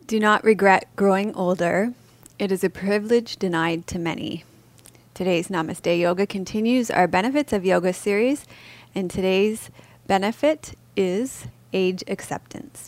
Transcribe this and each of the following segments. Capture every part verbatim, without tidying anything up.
Do not regret growing older. It is a privilege denied to many. Today's Namaste Yoga continues our Benefits of Yoga series, and today's benefit is age acceptance.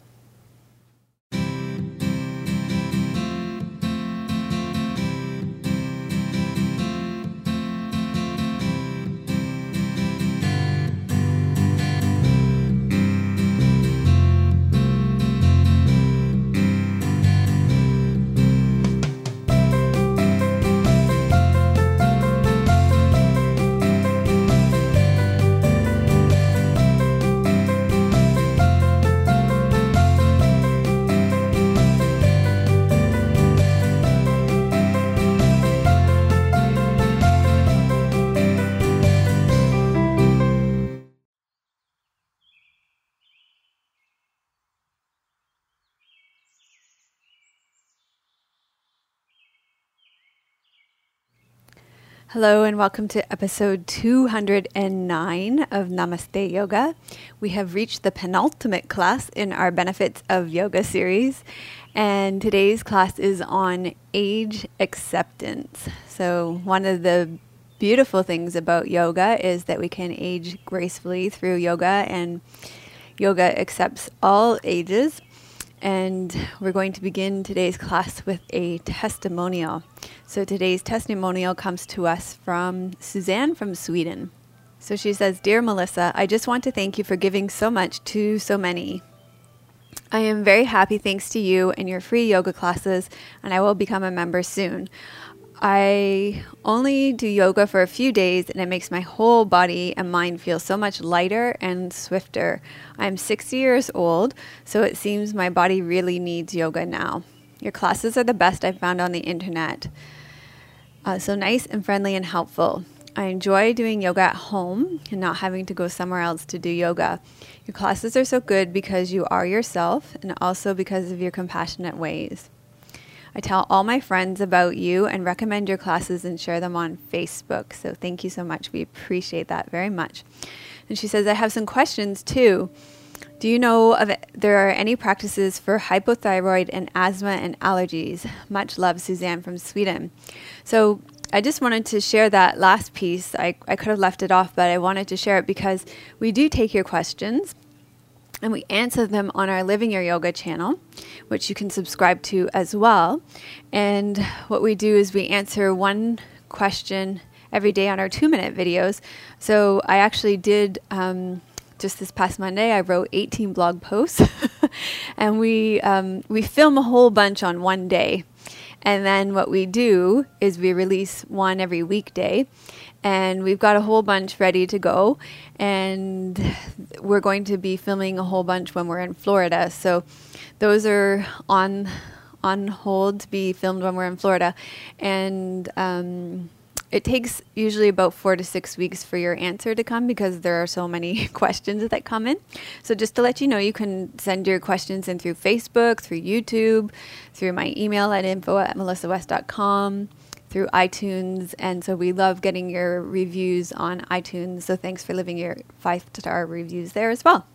Hello and welcome to episode two hundred nine of Namaste Yoga. We have reached the penultimate class in our Benefits of Yoga series, and today's class is on age acceptance. So one of the beautiful things about yoga is that we can age gracefully through yoga, and yoga accepts all ages. And we're going to begin today's class with a testimonial. So today's testimonial comes to us from Suzanne from Sweden. So she says, "Dear Melissa, I just want to thank you for giving so much to so many. I am very happy thanks to you and your free yoga classes, and I will become a member soon. I only do yoga for a few days, and it makes my whole body and mind feel so much lighter and swifter. I'm sixty years old, so it seems my body really needs yoga now. Your classes are the best I've found on the internet. Uh, so nice and friendly and helpful. I enjoy doing yoga at home and not having to go somewhere else to do yoga. Your classes are so good because you are yourself and also because of your compassionate ways. I tell all my friends about you and recommend your classes and share them on Facebook. So thank you so much. We appreciate that very much." And she says, "I have some questions too. Do you know if there are any practices for hypothyroid and asthma and allergies? Much love, Suzanne from Sweden." So I just wanted to share that last piece. I, I could have left it off, but I wanted to share it because we do take your questions and we answer them on our Living Your Yoga channel, which you can subscribe to as well. And what we do is we answer one question every day on our two-minute videos. So I actually did, um, just this past Monday, I wrote eighteen blog posts. and we um, we film a whole bunch on one day. And then what we do is we release one every weekday. And we've got a whole bunch ready to go. And we're going to be filming a whole bunch when we're in Florida. So those are on on hold to be filmed when we're in Florida. And um, it takes usually about four to six weeks for your answer to come because there are so many questions that come in. So just to let you know, you can send your questions in through Facebook, through YouTube, through my email at info at melissa west dot com, through iTunes. And so we love getting your reviews on iTunes. So thanks for leaving your five-star reviews there as well.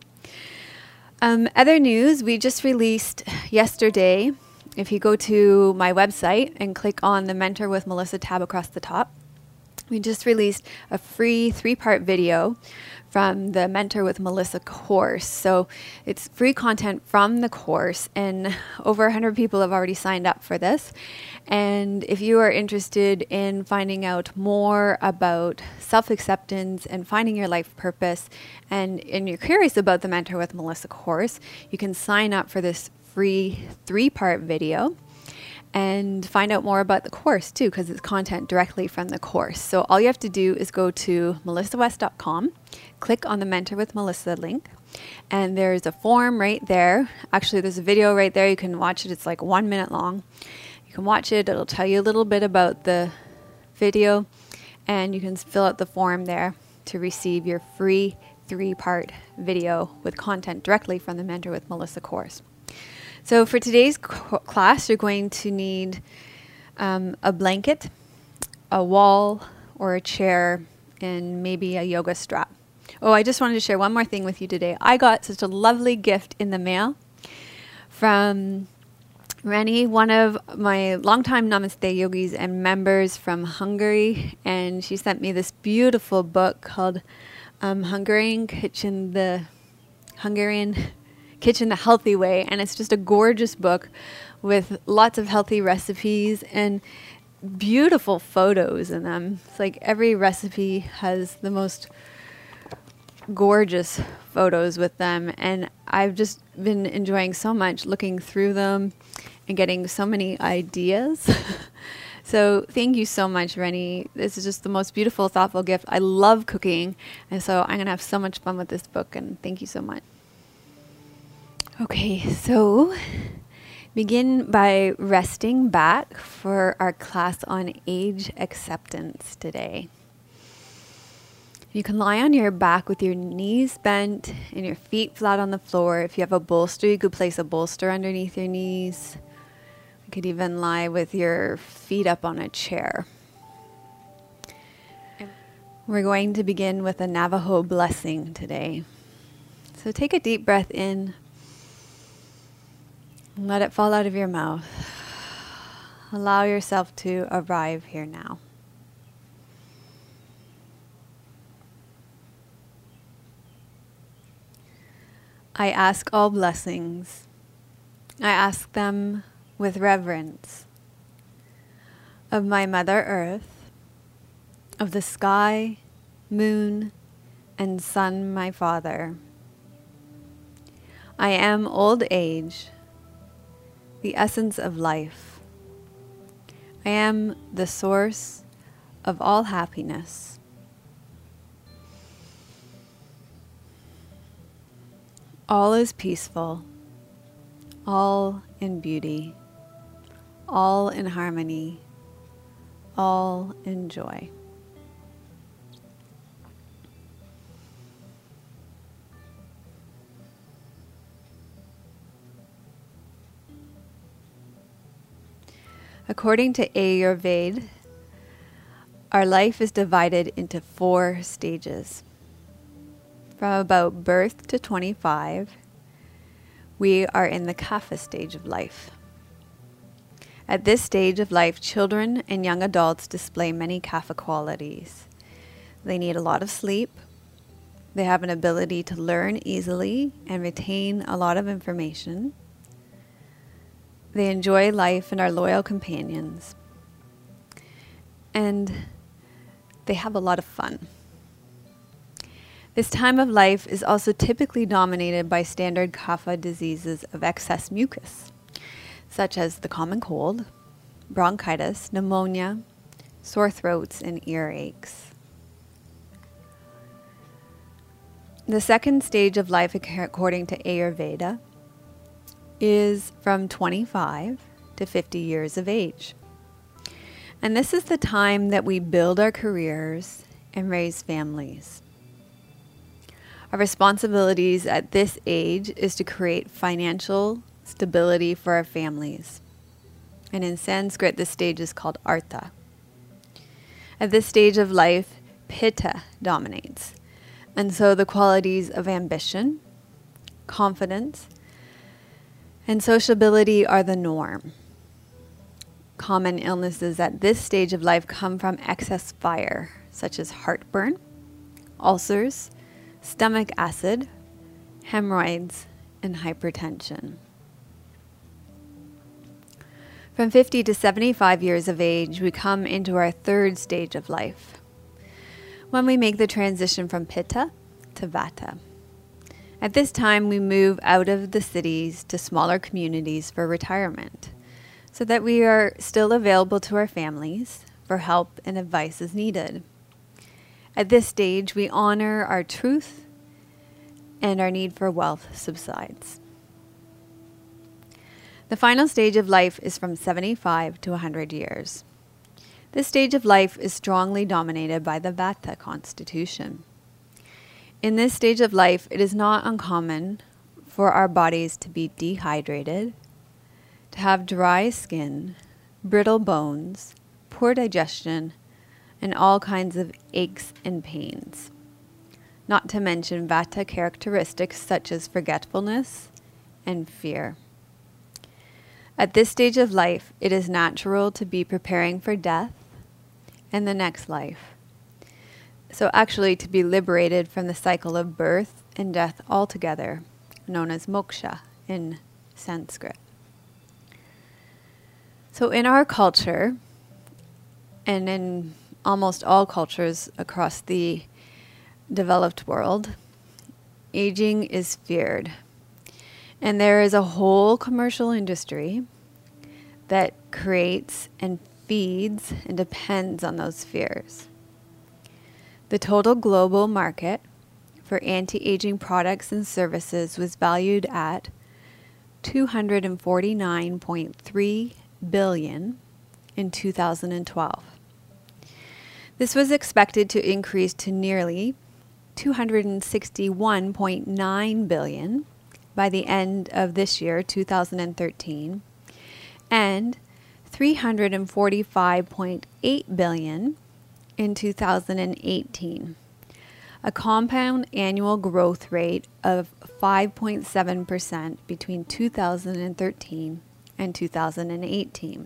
Um, other news, we just released yesterday, if you go to my website and click on the Mentor with Melissa tab across the top, we just released a free three-part video from the Mentor with Melissa course. So it's free content from the course, and over one hundred people have already signed up for this. And if you are interested in finding out more about self-acceptance and finding your life purpose, and, and you're curious about the Mentor with Melissa course, you can sign up for this free three-part video and find out more about the course too, because it's content directly from the course. So all you have to do is go to melissa west dot com, click on the Mentor with Melissa link, and there's a form right there. Actually, there's a video right there. You can watch it. It's like one minute long. You can watch it. It'll tell you a little bit about the video, and you can fill out the form there to receive your free three-part video with content directly from the Mentor with Melissa course. So for today's co- class, you're going to need um, a blanket, a wall, or a chair, and maybe a yoga strap. Oh, I just wanted to share one more thing with you today. I got such a lovely gift in the mail from Reni, one of my longtime Namaste yogis and members from Hungary, and she sent me this beautiful book called um, Hungarian Kitchen, the Hungarian Kitchen the Healthy Way, and it's just a gorgeous book with lots of healthy recipes and beautiful photos in them. It's like every recipe has the most gorgeous photos with them, and I've just been enjoying so much looking through them and getting so many ideas. So thank you so much, Reni. This is just the most beautiful, thoughtful gift. I love cooking, and so I'm going to have so much fun with this book, and thank you so much. Okay, so begin by resting back for our class on age acceptance today. You can lie on your back with your knees bent and your feet flat on the floor. If you have a bolster, you could place a bolster underneath your knees. You could even lie with your feet up on a chair. We're going to begin with a Navajo blessing today. So take a deep breath in and let it fall out of your mouth. Allow yourself to arrive here now. I ask all blessings. I ask them with reverence of my Mother Earth, of the sky, moon, and sun, my Father. I am old age, the essence of life. I am the source of all happiness. All is peaceful, all in beauty, all in harmony, all in joy. According to Ayurveda, our life is divided into four stages. From about birth to twenty-five, we are in the Kapha stage of life. At this stage of life, children and young adults display many Kapha qualities. They need a lot of sleep. They have an ability to learn easily and retain a lot of information. They enjoy life and are loyal companions. And they have a lot of fun. This time of life is also typically dominated by standard Kapha diseases of excess mucus, such as the common cold, bronchitis, pneumonia, sore throats, and earaches. The second stage of life, according to Ayurveda, is from twenty-five to fifty years of age. And this is the time that we build our careers and raise families. Our responsibilities at this age is to create financial stability for our families. And in Sanskrit, this stage is called Artha. At this stage of life, Pitta dominates. And so the qualities of ambition, confidence, and sociability are the norm. Common illnesses at this stage of life come from excess fire, such as heartburn, ulcers, stomach acid, hemorrhoids, and hypertension. From fifty to seventy-five years of age, we come into our third stage of life, when we make the transition from Pitta to Vata. At this time, we move out of the cities to smaller communities for retirement, so that we are still available to our families for help and advice as needed. At this stage, we honor our truth and our need for wealth subsides. The final stage of life is from seventy-five to one hundred years. This stage of life is strongly dominated by the Vata constitution. In this stage of life, it is not uncommon for our bodies to be dehydrated, to have dry skin, brittle bones, poor digestion, and all kinds of aches and pains. Not to mention Vata characteristics such as forgetfulness and fear. At this stage of life, it is natural to be preparing for death and the next life. So actually to be liberated from the cycle of birth and death altogether, known as moksha in Sanskrit. So in our culture, and in almost all cultures across the developed world, aging is feared. And there is a whole commercial industry that creates and feeds and depends on those fears. The total global market for anti-aging products and services was valued at two hundred forty-nine point three billion dollars in two thousand twelve. This was expected to increase to nearly two hundred sixty-one point nine billion dollars by the end of this year, two thousand thirteen, and three hundred forty-five point eight billion dollars in two thousand eighteen, a compound annual growth rate of five point seven percent between two thousand thirteen and two thousand eighteen.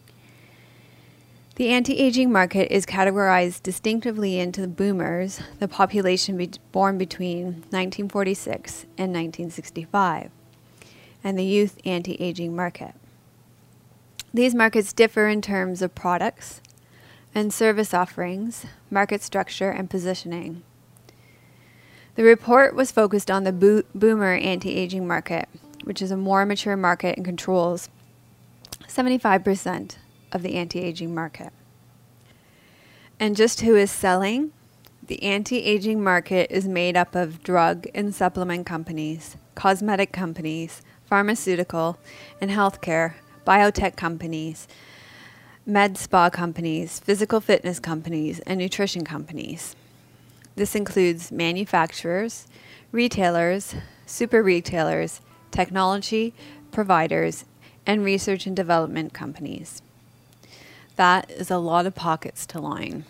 The anti-aging market is categorized distinctively into the boomers, the population be- born between nineteen forty-six and nineteen sixty-five, and the youth anti-aging market. These markets differ in terms of products and service offerings, market structure, and positioning. The report was focused on the bo- boomer anti-aging market, which is a more mature market and controls seventy-five percent of the anti-aging market. And just who is selling? The anti-aging market is made up of drug and supplement companies, cosmetic companies, pharmaceutical and healthcare, biotech companies, med spa companies, physical fitness companies, and nutrition companies. This includes manufacturers, retailers, super retailers, technology providers, and research and development companies. That is a lot of pockets to line.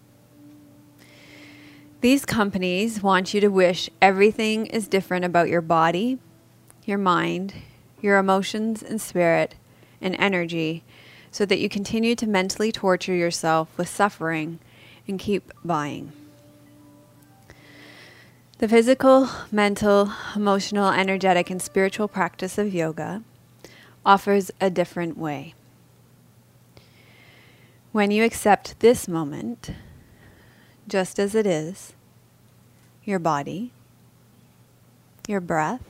These companies want you to wish everything is different about your body, your mind, your emotions and spirit, and energy, so that you continue to mentally torture yourself with suffering and keep buying. The physical, mental, emotional, energetic, and spiritual practice of yoga offers a different way. When you accept this moment, just as it is, your body, your breath,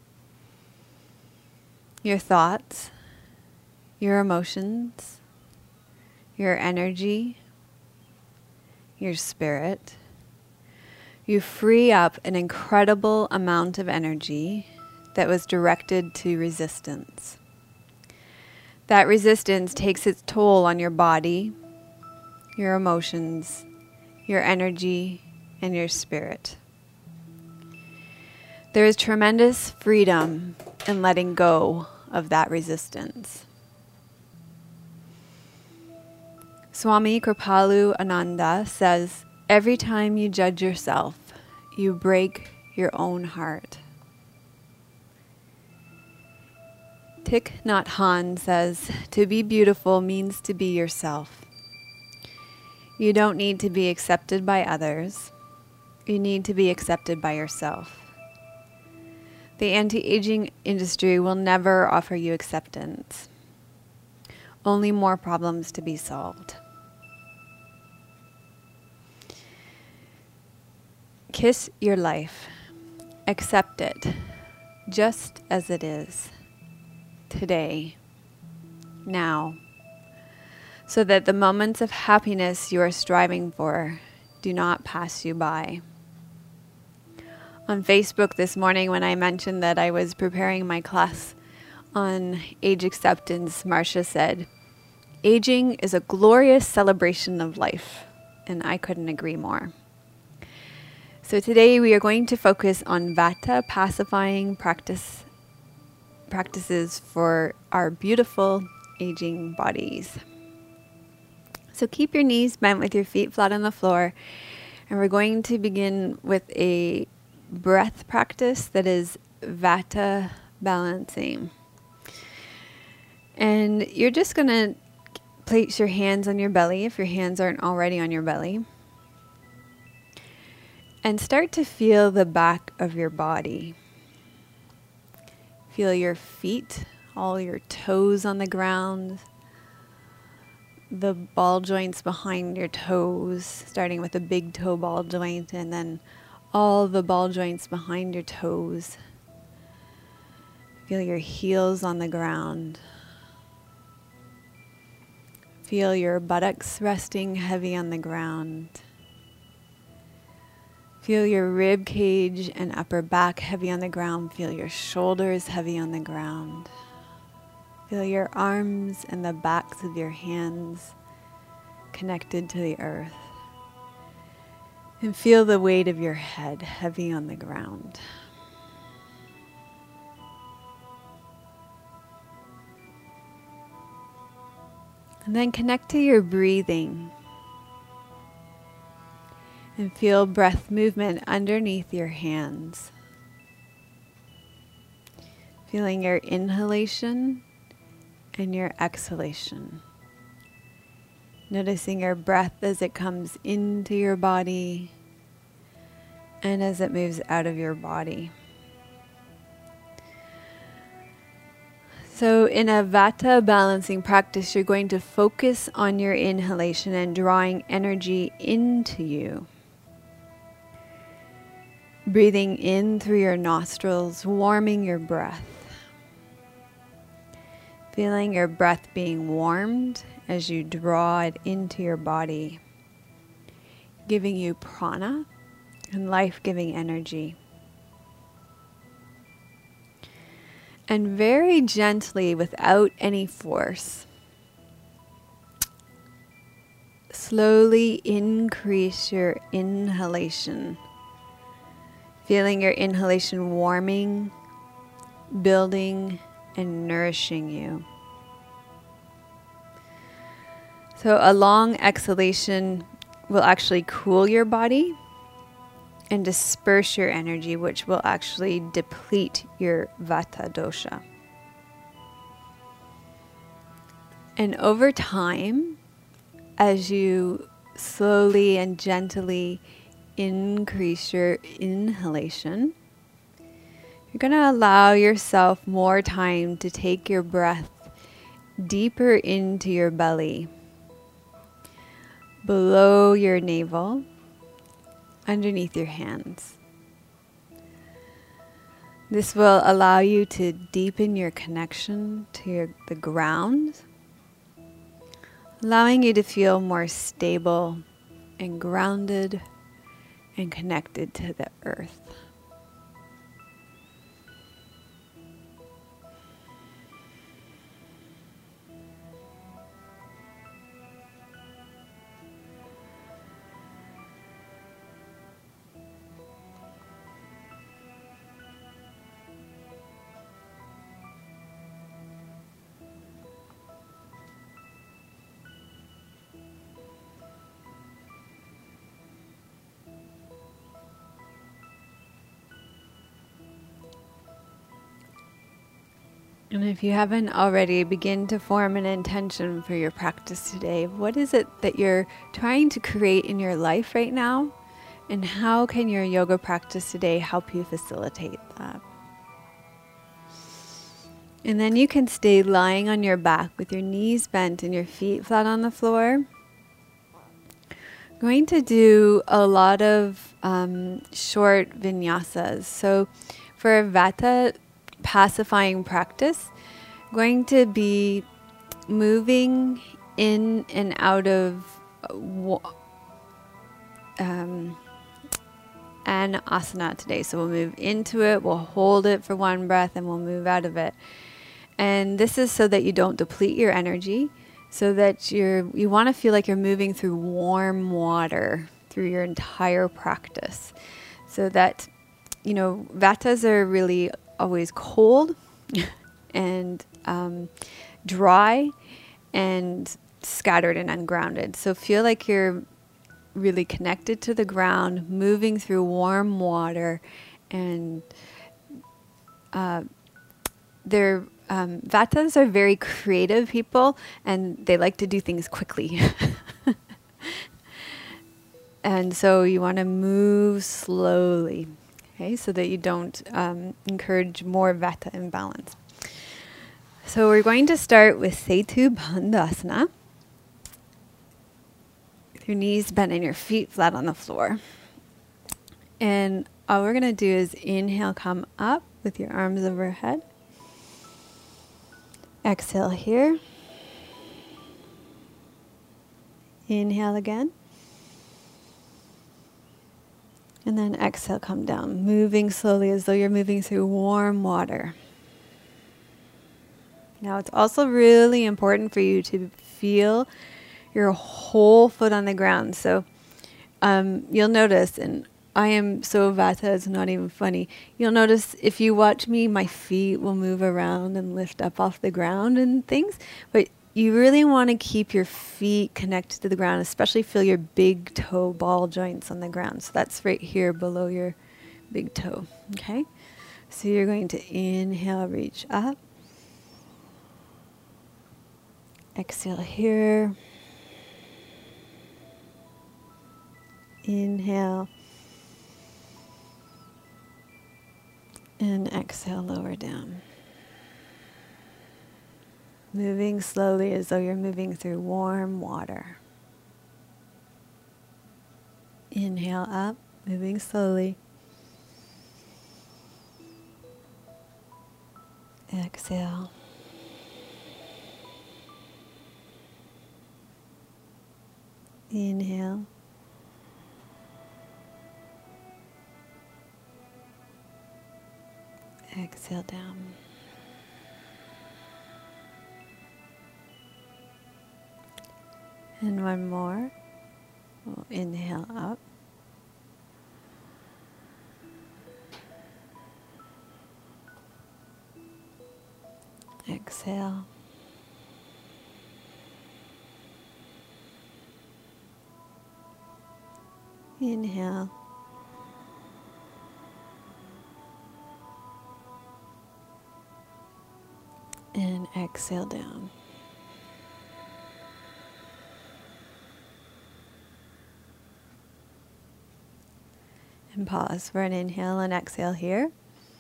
your thoughts, your emotions, your energy, your spirit, you free up an incredible amount of energy that was directed to resistance. That resistance takes its toll on your body, your emotions, your energy, and your spirit. There is tremendous freedom in letting go of that resistance. Swami Kripalu Ananda says, every time you judge yourself, you break your own heart. Thich Nhat Hanh says, to be beautiful means to be yourself. You don't need to be accepted by others. You need to be accepted by yourself. The anti-aging industry will never offer you acceptance. Only more problems to be solved. Kiss your life. Accept it, just as it is, today, now, so that the moments of happiness you are striving for do not pass you by. On Facebook this morning, when I mentioned that I was preparing my class on age acceptance, Marcia said, aging is a glorious celebration of life, and I couldn't agree more. So today we are going to focus on Vata pacifying practice practices for our beautiful aging bodies. So keep your knees bent with your feet flat on the floor, and we're going to begin with a breath practice that is Vata balancing. And you're just going to place your hands on your belly if your hands aren't already on your belly. And start to feel the back of your body. Feel your feet, all your toes on the ground, the ball joints behind your toes, starting with the big toe ball joint and then all the ball joints behind your toes. Feel your heels on the ground. Feel your buttocks resting heavy on the ground. Feel your rib cage and upper back heavy on the ground. Feel your shoulders heavy on the ground. Feel your arms and the backs of your hands connected to the earth. And feel the weight of your head heavy on the ground. And then connect to your breathing. And feel breath movement underneath your hands. Feeling your inhalation and your exhalation. Noticing your breath as it comes into your body and as it moves out of your body. So in a Vata balancing practice, you're going to focus on your inhalation and drawing energy into you. Breathing in through your nostrils, warming your breath. Feeling your breath being warmed as you draw it into your body, giving you prana and life-giving energy. And very gently, without any force, slowly increase your inhalation. Feeling your inhalation warming, building, and nourishing you. So a long exhalation will actually cool your body and disperse your energy, which will actually deplete your Vata dosha. And over time, as you slowly and gently increase your inhalation, you're going to allow yourself more time to take your breath deeper into your belly, below your navel, underneath your hands. This will allow you to deepen your connection to your, the ground, allowing you to feel more stable and grounded and connected to the earth. And if you haven't already, begin to form an intention for your practice today. What is it that you're trying to create in your life right now? And how can your yoga practice today help you facilitate that? And then you can stay lying on your back with your knees bent and your feet flat on the floor. Going to do a lot of um, short vinyasas. So for a Vata pacifying practice, going to be moving in and out of um, an asana today. So we'll move into it, we'll hold it for one breath, and we'll move out of it. And this is so that you don't deplete your energy, so that you're you want to feel like you're moving through warm water through your entire practice, so that, you know, Vatas are really always cold and um, dry and scattered and ungrounded. So feel like you're really connected to the ground, moving through warm water, and uh, they're um, Vatas are very creative people, and they like to do things quickly. And so you want to move slowly, okay, so that you don't um, encourage more Vata imbalance. So we're going to start with Setu Bandhasana. With your knees bent and your feet flat on the floor. And all we're going to do is inhale, come up with your arms overhead. Exhale here. Inhale again. And then exhale, come down, moving slowly as though you're moving through warm water. Now it's also really important for you to feel your whole foot on the ground. So um, you'll notice, and I am so Vata, it's not even funny. You'll notice if you watch me, my feet will move around and lift up off the ground and things. But you really want to keep your feet connected to the ground, especially feel your big toe ball joints on the ground. So that's right here below your big toe, okay? So you're going to inhale, reach up. Exhale here. Inhale. And exhale, lower down. Moving slowly as though you're moving through warm water. Inhale up, moving slowly. Exhale. Inhale. Exhale down. And one more. We'll inhale up. Exhale. Inhale. And exhale down. And pause for an inhale and exhale here.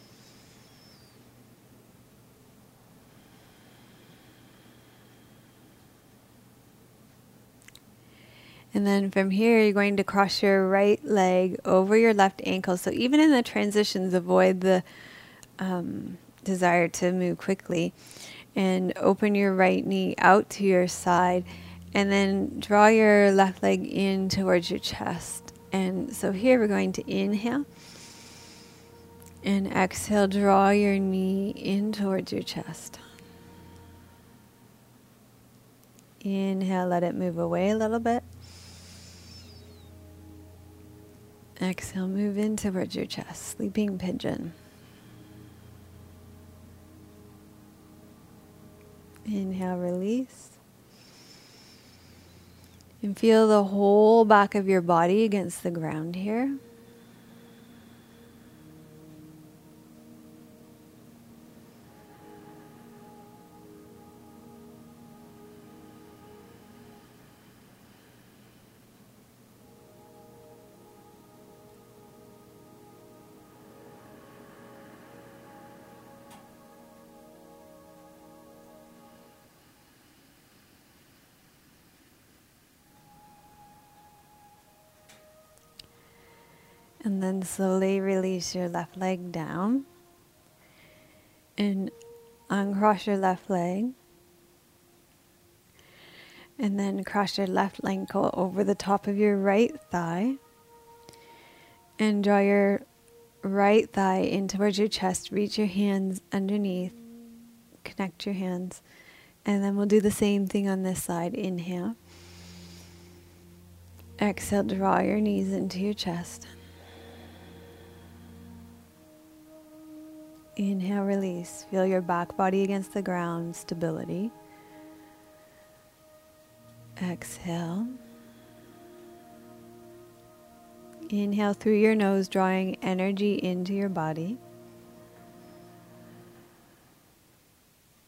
And then from here, you're going to cross your right leg over your left ankle. So even in the transitions, avoid the um, desire to move quickly. And open your right knee out to your side. And then draw your left leg in towards your chest. And so here we're going to inhale. And exhale, draw your knee in towards your chest. Inhale, let it move away a little bit. Exhale, move in towards your chest, sleeping pigeon. Inhale, release. And feel the whole back of your body against the ground here. And then slowly release your left leg down. And uncross your left leg. And then cross your left ankle over the top of your right thigh. And draw your right thigh in towards your chest. Reach your hands underneath. Connect your hands. And then we'll do the same thing on this side. Inhale. Exhale, draw your knees into your chest. Inhale, release. Feel your back body against the ground, stability. Exhale. Inhale through your nose, drawing energy into your body.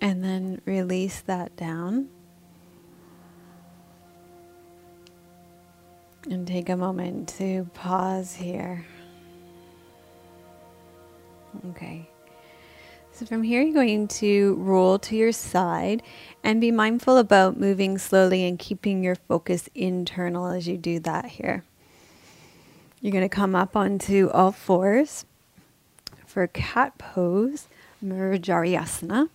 And then release that down. And take a moment to pause here. Okay. So from here, you're going to roll to your side and be mindful about moving slowly and keeping your focus internal as you do that here. You're going to come up onto all fours for cat pose, Murjaryasana.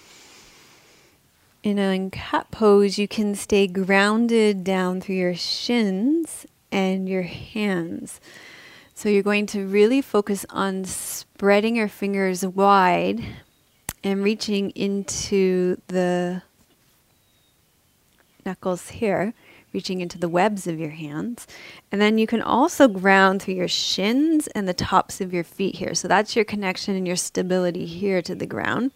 In a cat pose, you can stay grounded down through your shins and your hands. So you're going to really focus on spreading your fingers wide and reaching into the knuckles here, reaching into the webs of your hands. And then you can also ground through your shins and the tops of your feet here. So that's your connection and your stability here to the ground.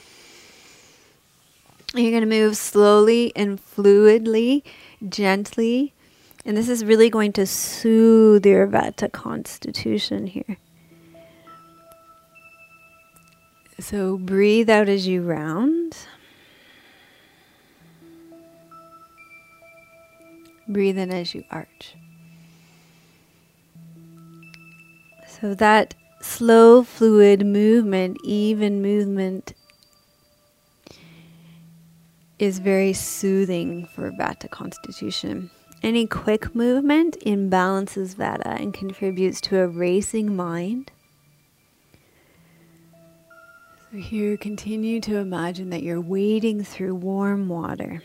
You're going to move slowly and fluidly, gently. And this is really going to soothe your Vata constitution here. So breathe out as you round. Breathe in as you arch. So that slow, fluid movement, even movement, is very soothing for Vata constitution. Any quick movement imbalances Vata and contributes to a racing mind. So here, continue to imagine that you're wading through warm water.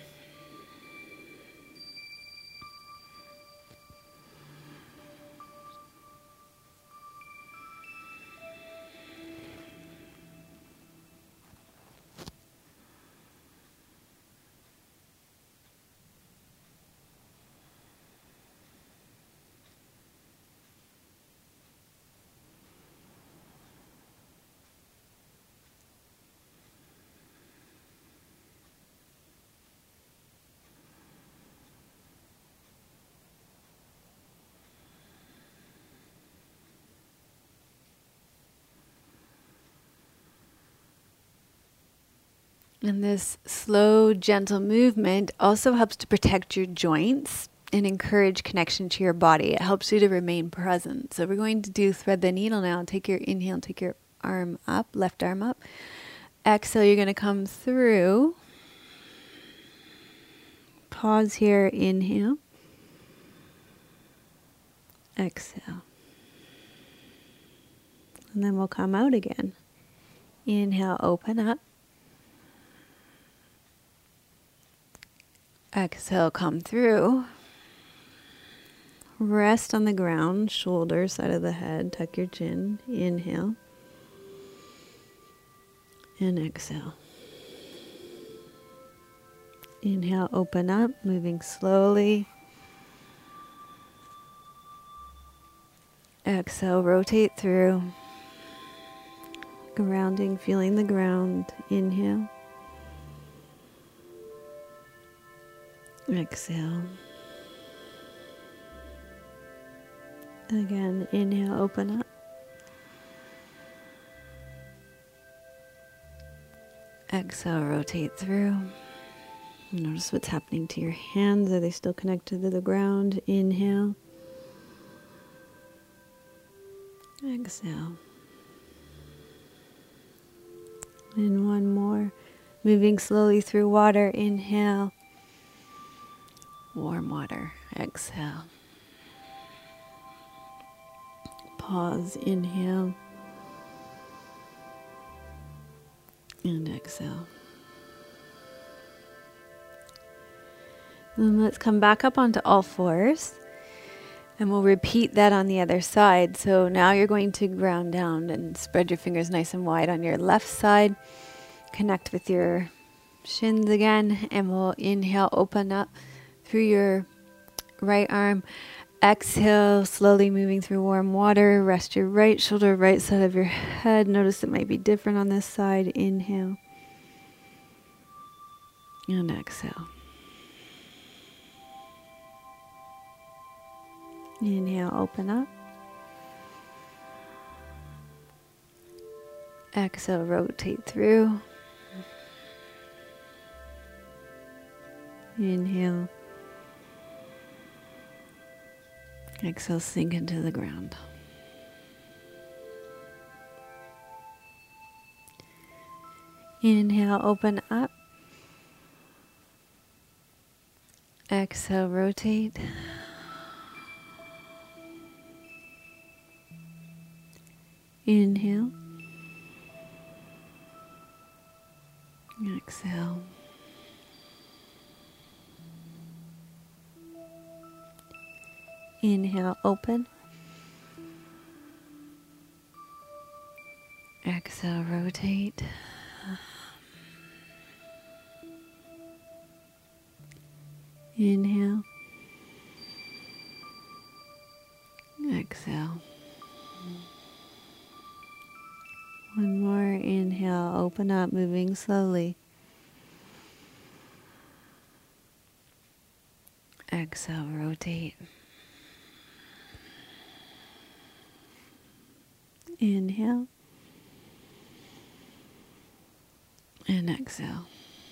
And this slow, gentle movement also helps to protect your joints and encourage connection to your body. It helps you to remain present. So we're going to do thread the needle now. Take your inhale, take your arm up, left arm up. Exhale, you're going to come through. Pause here, inhale. Exhale. And then we'll come out again. Inhale, open up. Exhale, come through. Rest on the ground, shoulder, side of the head, tuck your chin. Inhale. And exhale. Inhale, open up, moving slowly. Exhale, rotate through. Grounding, feeling the ground. Inhale. Exhale. Again, inhale, open up. Exhale, rotate through. Notice what's happening to your hands. Are they still connected to the ground? Inhale. Exhale. And one more. Moving slowly through water. Inhale. Warm water. Exhale. Pause. Inhale. And exhale. And let's come back up onto all fours. And we'll repeat that on the other side. So now you're going to ground down and spread your fingers nice and wide on your left side. Connect with your shins again. And we'll inhale, open up through your right arm. Exhale, slowly moving through warm water. Rest your right shoulder, right side of your head. Notice it might be different on this side. Inhale. And exhale. Inhale, open up. Exhale, rotate through. Inhale. Exhale, sink into the ground. Inhale, open up. Exhale, rotate. Inhale. Exhale. Inhale, open. Exhale, rotate. Inhale. Exhale. One more inhale, open up, moving slowly. Exhale, rotate. Inhale. And exhale.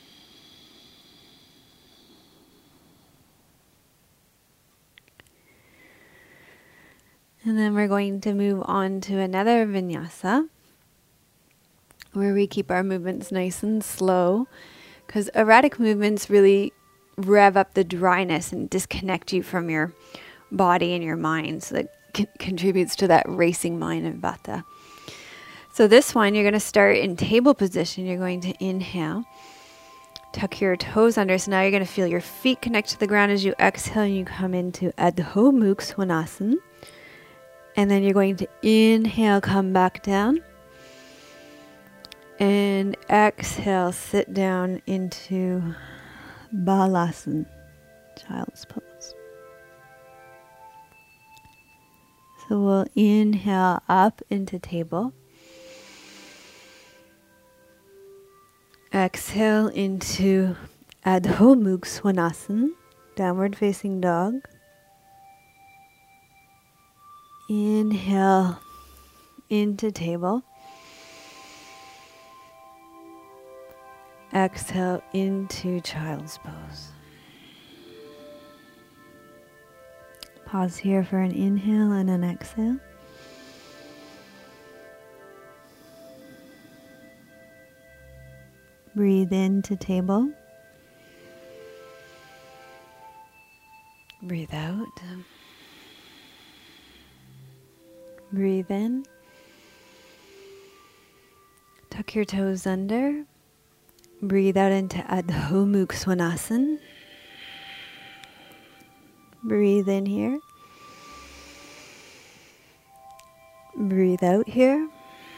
And then we're going to move on to another vinyasa where we keep our movements nice and slow, because erratic movements really rev up the dryness and disconnect you from your body and your mind. So that c- contributes to that racing mind of Vata. So this one, you're going to start in table position. You're going to inhale, tuck your toes under. So now you're going to feel your feet connect to the ground as you exhale and you come into Adho Mukha Svanasana. And then you're going to inhale, come back down. And exhale, sit down into Balasana, child's pose. So we'll inhale up into table. Exhale into Adho Mukha Svanasana, downward facing dog. Inhale into table. Exhale into child's pose. Pause here for an inhale and an exhale. Breathe into table. Breathe out. Breathe in. Tuck your toes under. Breathe out into Adho Mukha Svanasana. Breathe in here. Breathe out here.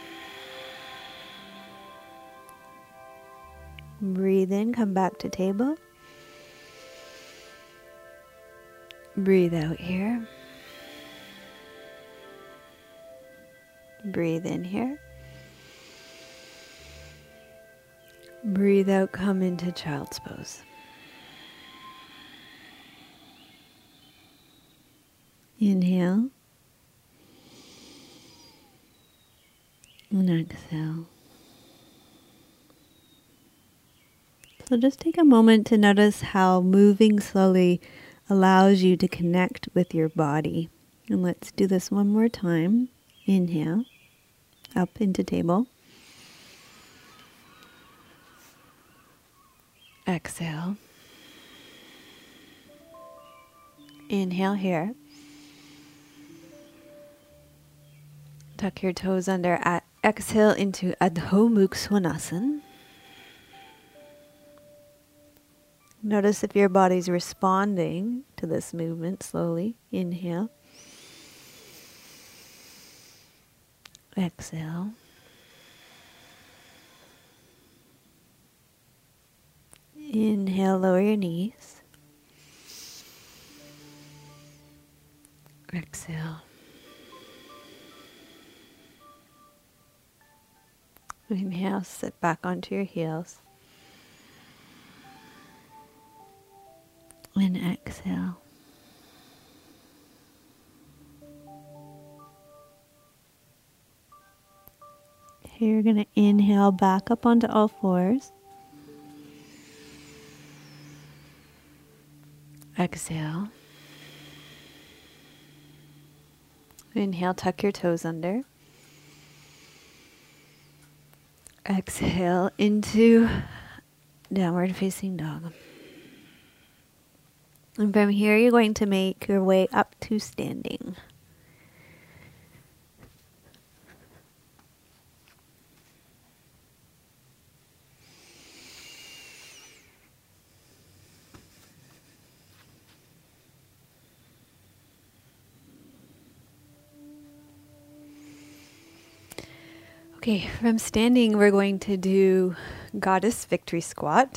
Breathe in, come back to table. Breathe out here. Breathe in here. Breathe out, come into child's pose. Inhale. And exhale. So just take a moment to notice how moving slowly allows you to connect with your body. And let's do this one more time. Inhale, up into table. Exhale. Inhale here. Tuck your toes under. At exhale into Adho Mukha Svanasana. Notice if your body's responding to this movement slowly. Inhale. Exhale. Inhale, lower your knees. Exhale. Inhale, sit back onto your heels. And exhale. Here you're going to inhale back up onto all fours. Exhale. Inhale, tuck your toes under. Exhale into downward facing dog. And from here, you're going to make your way up to standing. Okay, from standing, we're going to do Goddess Victory Squat.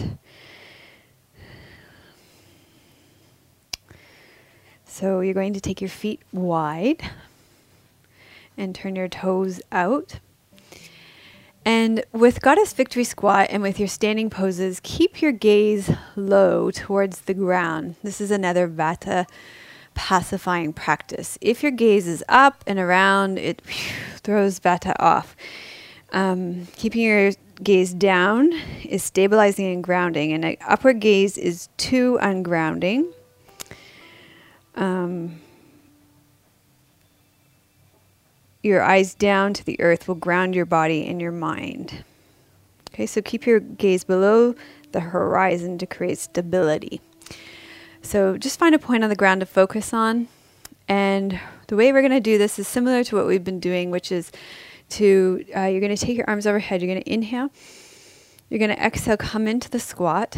So you're going to take your feet wide and turn your toes out. And with Goddess Victory Squat and with your standing poses, keep your gaze low towards the ground. This is another Vata pacifying practice. If your gaze is up and around, it whew, throws Vata off. Um, keeping your gaze down is stabilizing and grounding, and an upward gaze is too ungrounding. Um, your eyes down to the earth will ground your body and your mind. Okay, so keep your gaze below the horizon to create stability. So just find a point on the ground to focus on. And the way we're going to do this is similar to what we've been doing, which is to, uh, you're going to take your arms overhead. You're going to inhale. You're going to exhale, come into the squat.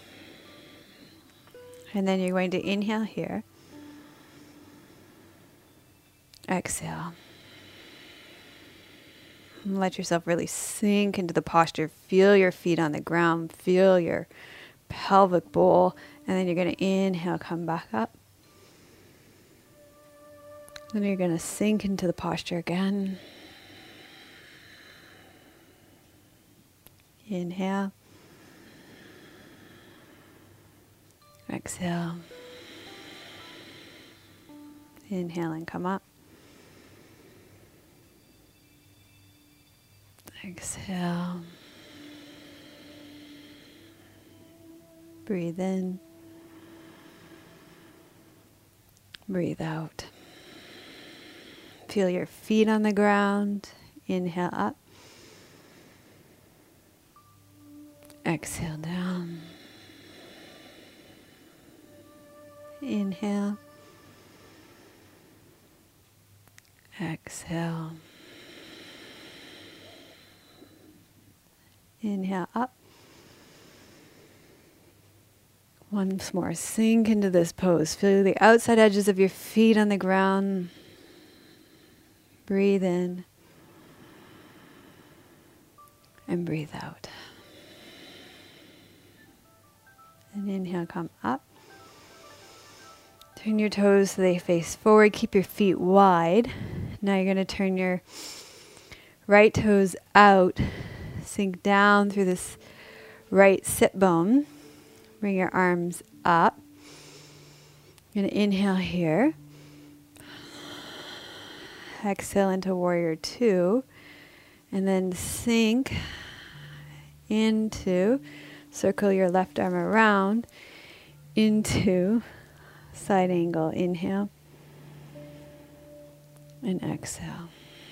And then you're going to inhale here. Exhale. And let yourself really sink into the posture. Feel your feet on the ground. Feel your pelvic bowl. And then you're going to inhale, come back up. Then you're going to sink into the posture again. Inhale. Exhale. Inhale and come up. Exhale. Breathe in. Breathe out. Feel your feet on the ground. Inhale up. Exhale down. Inhale. Exhale. Inhale up. Once more, sink into this pose. Feel the outside edges of your feet on the ground. Breathe in. And breathe out. And inhale, come up. Turn your toes so they face forward. Keep your feet wide. Now you're going to turn your right toes out. Sink down through this right sit bone. Bring your arms up. You're going to inhale here. Exhale into warrior two. And then sink into, circle your left arm around, into side angle. Inhale. And exhale.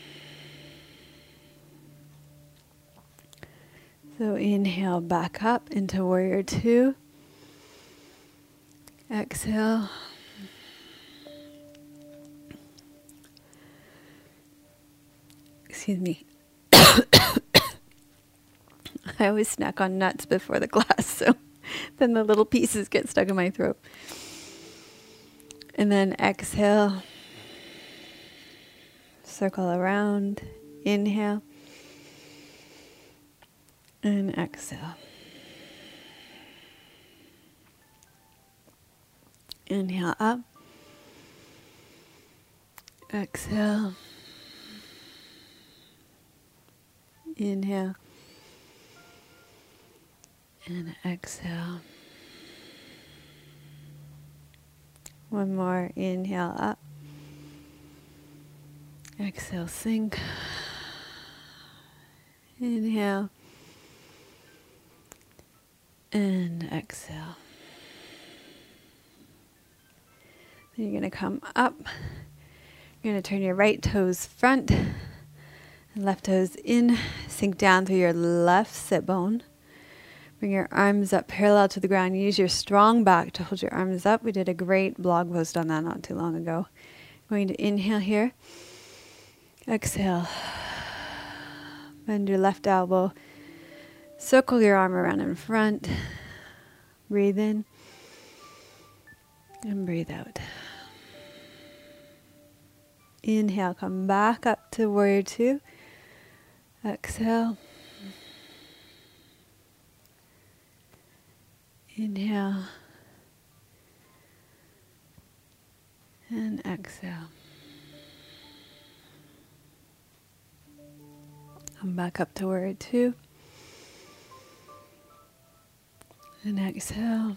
So inhale back up into warrior two. Exhale. Excuse me. I always snack on nuts before the class, so then the little pieces get stuck in my throat. And then exhale. Circle around. Inhale. And exhale. Inhale up. Exhale. Inhale. And exhale. One more. Inhale up. Exhale, sink. Inhale. And exhale. You're going to come up. You're going to turn your right toes front and left toes in. Sink down through your left sit bone. Bring your arms up parallel to the ground. Use your strong back to hold your arms up. We did a great blog post on that not too long ago. Going to inhale here. Exhale. Bend your left elbow. Circle your arm around in front. Breathe in. And breathe out. Inhale, come back up to warrior two. Exhale. Inhale. And exhale. Come back up to warrior two. And exhale.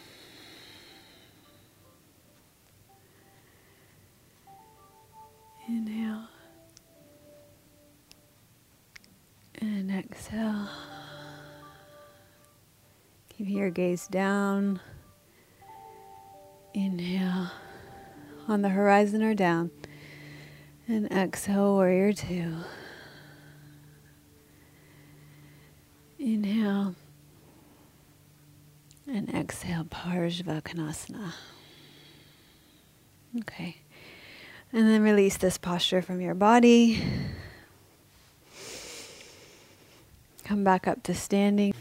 Inhale. And exhale. Keep your gaze down. Inhale. On the horizon or down. And exhale, warrior two. Inhale. And exhale, Parsvakonasana. Okay. And then release this posture from your body. Come back up to standing.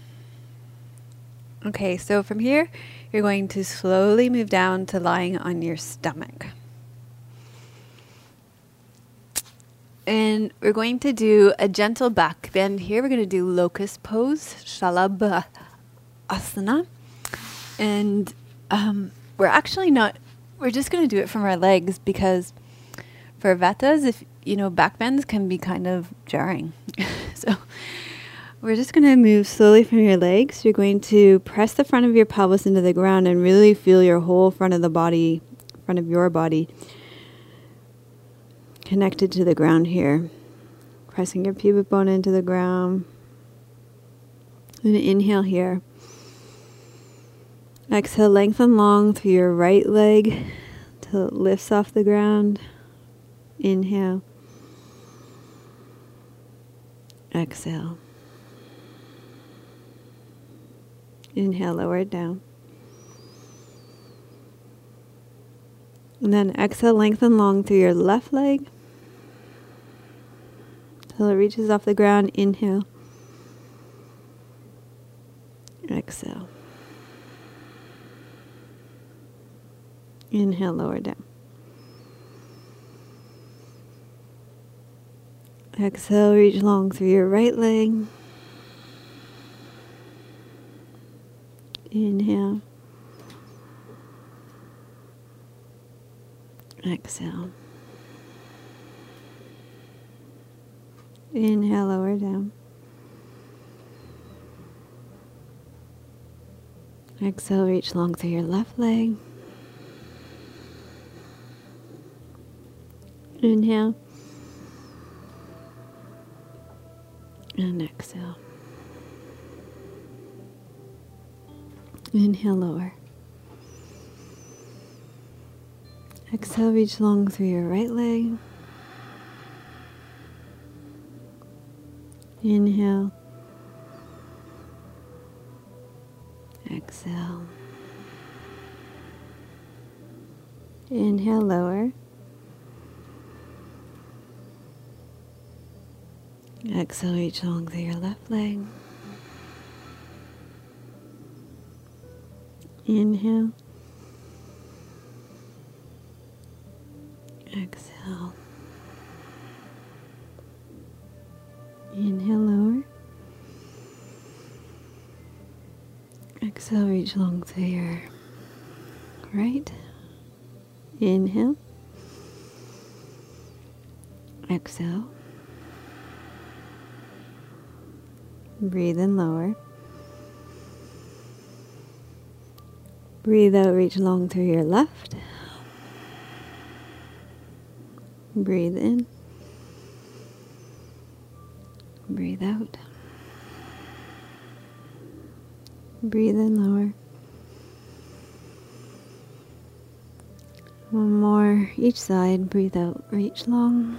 Okay, so from here, you're going to slowly move down to lying on your stomach. And we're going to do a gentle back bend here. We're going to do locust pose, Shalabha Asana. And um, we're actually not, we're just going to do it from our legs because for Vatas, if you know, back bends can be kind of jarring. So we're just going to move slowly from your legs. You're going to press the front of your pelvis into the ground and really feel your whole front of the body, front of your body, connected to the ground here. Pressing your pubic bone into the ground. And inhale here. Exhale, lengthen long through your right leg till it lifts off the ground. Inhale. Exhale. Inhale, lower it down. And then exhale, lengthen long through your left leg till it reaches off the ground. Inhale. Exhale. Inhale, lower down. Exhale, reach long through your right leg. Inhale. Exhale. Inhale, lower down. Exhale, reach long through your left leg. Inhale. And exhale. Inhale, lower. Exhale, reach long through your right leg. Inhale. Exhale. Inhale, lower. Exhale, reach long through your left leg. Inhale. Exhale. Inhale, lower. Exhale, reach long through your right. Inhale. Exhale. Breathe in, lower. Breathe out, reach long through your left. Breathe in. Breathe out. Breathe in, lower. One more each side. Breathe out, reach long.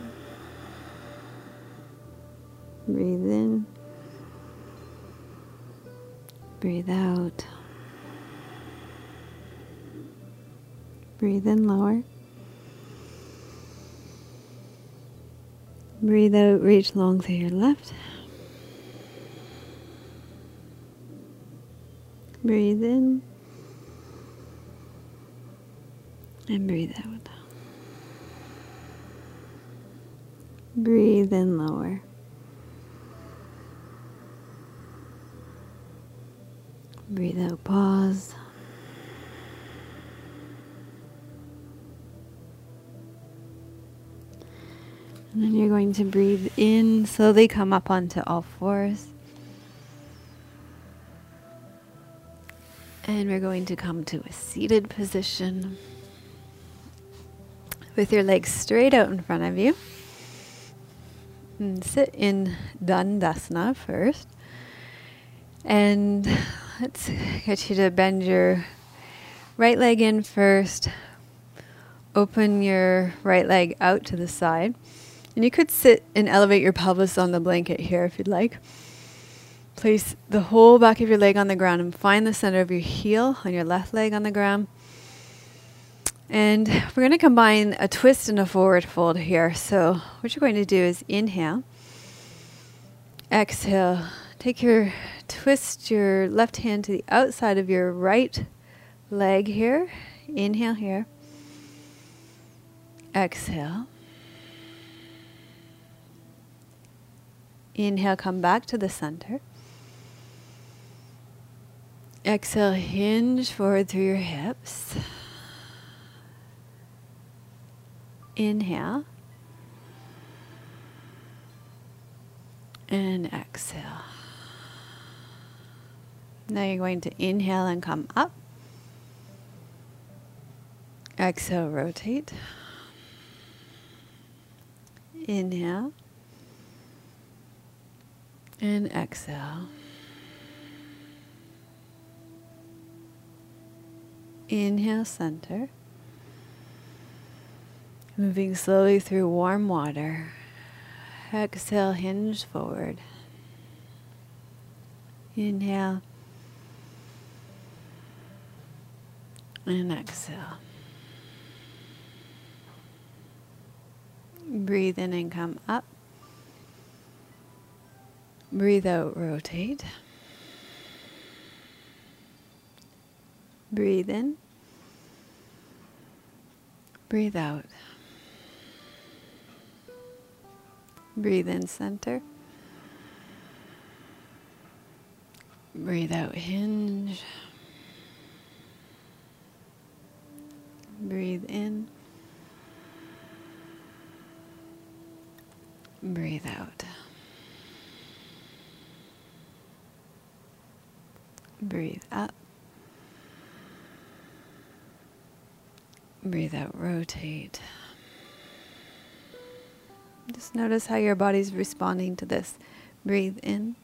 Breathe in. Breathe out. Breathe in lower. Breathe out, reach long through your left. Breathe in. And breathe out. Breathe in lower. Breathe out, pause. And then you're going to breathe in, slowly come up onto all fours. And we're going to come to a seated position with your legs straight out in front of you. And sit in Dandasana first. And let's get you to bend your right leg in first. Open your right leg out to the side. And you could sit and elevate your pelvis on the blanket here if you'd like. Place the whole back of your leg on the ground and find the center of your heel on your left leg on the ground. And we're going to combine a twist and a forward fold here. So what you're going to do is inhale, exhale, take your, twist your left hand to the outside of your right leg here. Inhale here. Exhale. Inhale, come back to the center. Exhale, hinge forward through your hips. Inhale. And exhale. Now you're going to inhale and come up. Exhale, rotate. Inhale. And exhale. Inhale, center. Moving slowly through warm water. Exhale, hinge forward. Inhale. And exhale. Breathe in and come up. Breathe out, rotate. Breathe in. Breathe out. Breathe in, center. Breathe out, hinge. Breathe in. Breathe out. Breathe up. Breathe out, rotate. Just notice how your body's responding to this. Breathe in.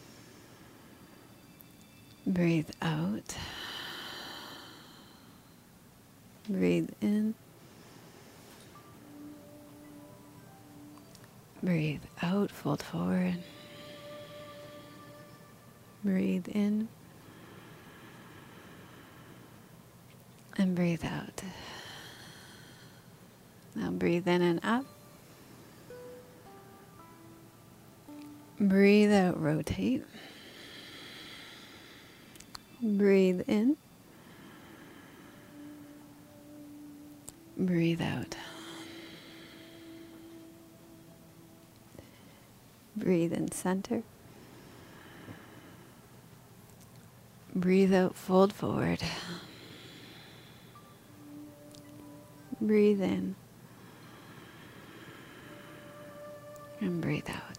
Breathe out. Breathe in. Breathe out, fold forward. Breathe in. And breathe out. Now breathe in and up. Breathe out, rotate. Breathe in. Breathe out. Breathe in, center. Breathe out, fold forward. Breathe in. And breathe out.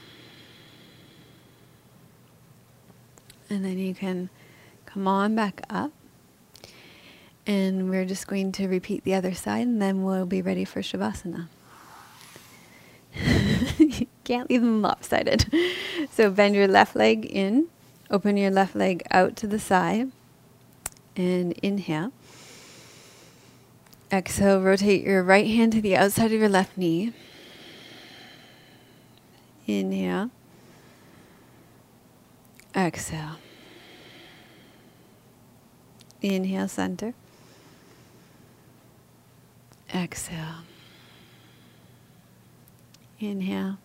And then you can come on back up. And we're just going to repeat the other side, and then we'll be ready for Shavasana. You can't leave them lopsided. So bend your left leg in. Open your left leg out to the side. And inhale. Exhale, rotate your right hand to the outside of your left knee. Inhale. Exhale. Inhale, center. Exhale. Inhale.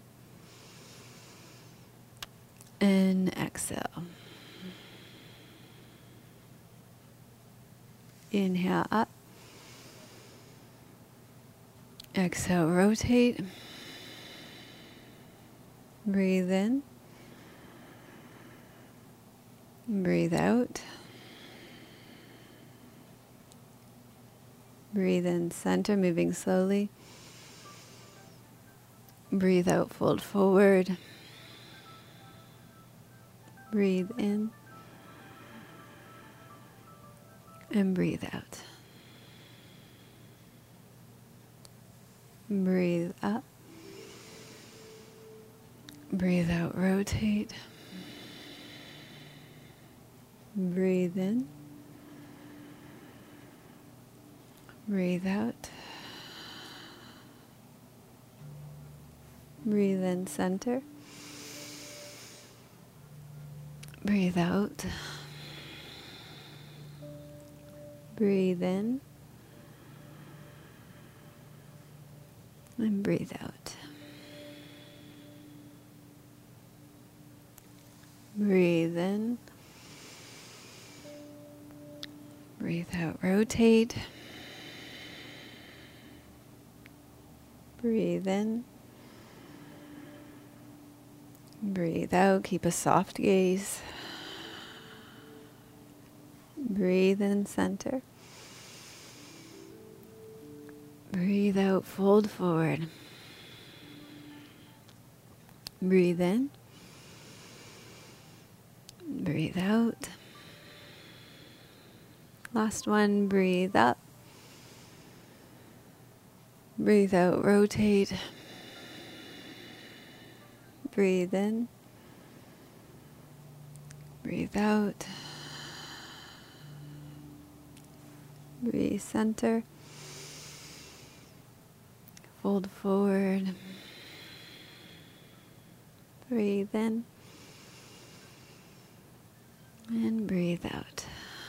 And exhale. Inhale up. Exhale, rotate. Breathe in. Breathe out. Breathe in, center, moving slowly. Breathe out, fold forward. Breathe in. And breathe out. Breathe up. Breathe out, rotate. Breathe in. Breathe out. Breathe in, center. Breathe out. Breathe in. And breathe out. Breathe in. Breathe out, rotate. Breathe in. Breathe out, keep a soft gaze. Breathe in, center. Breathe out, fold forward. Breathe in. Breathe out. Last one, breathe up. Breathe out, rotate. Breathe in. Breathe out. Breathe, center. Fold forward. Breathe in. And breathe out.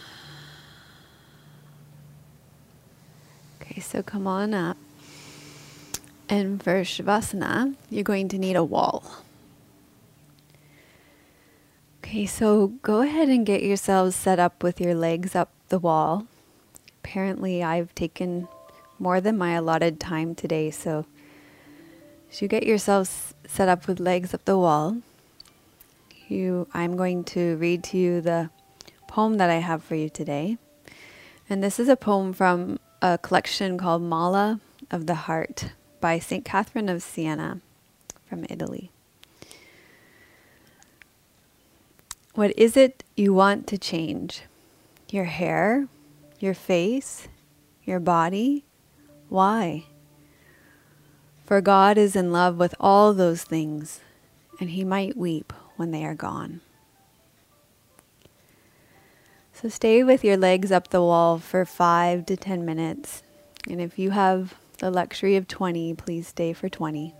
Okay, so come on up. And for Shavasana, you're going to need a wall. Okay, so go ahead and get yourselves set up with your legs up the wall. Apparently, I've taken more than my allotted time today, so as you get yourselves set up with legs up the wall, you, I'm going to read to you the poem that I have for you today. And this is a poem from a collection called Mala of the Heart by Saint Catherine of Siena from Italy. What is it you want to change? Your hair? Your face? Your body? Why? For God is in love with all those things, and He might weep when they are gone. So stay with your legs up the wall for five to ten minutes. And if you have the luxury of twenty, please stay for twenty.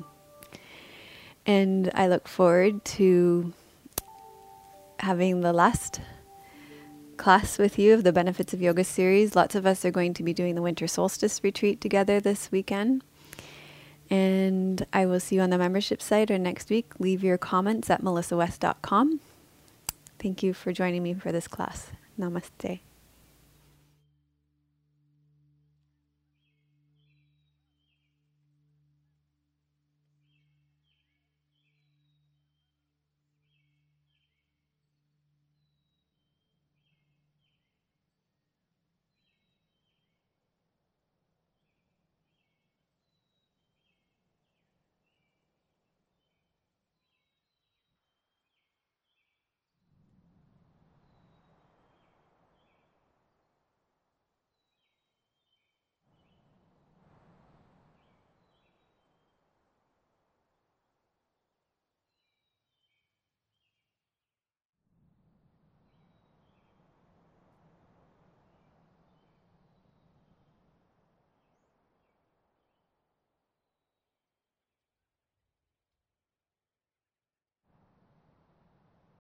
And I look forward to having the last class with you of the Benefits of Yoga series. Lots of us are going to be doing the Winter Solstice retreat together this weekend. And I will see you on the membership site or next week. Leave your comments at melissa west dot com. Thank you for joining me for this class. Namaste.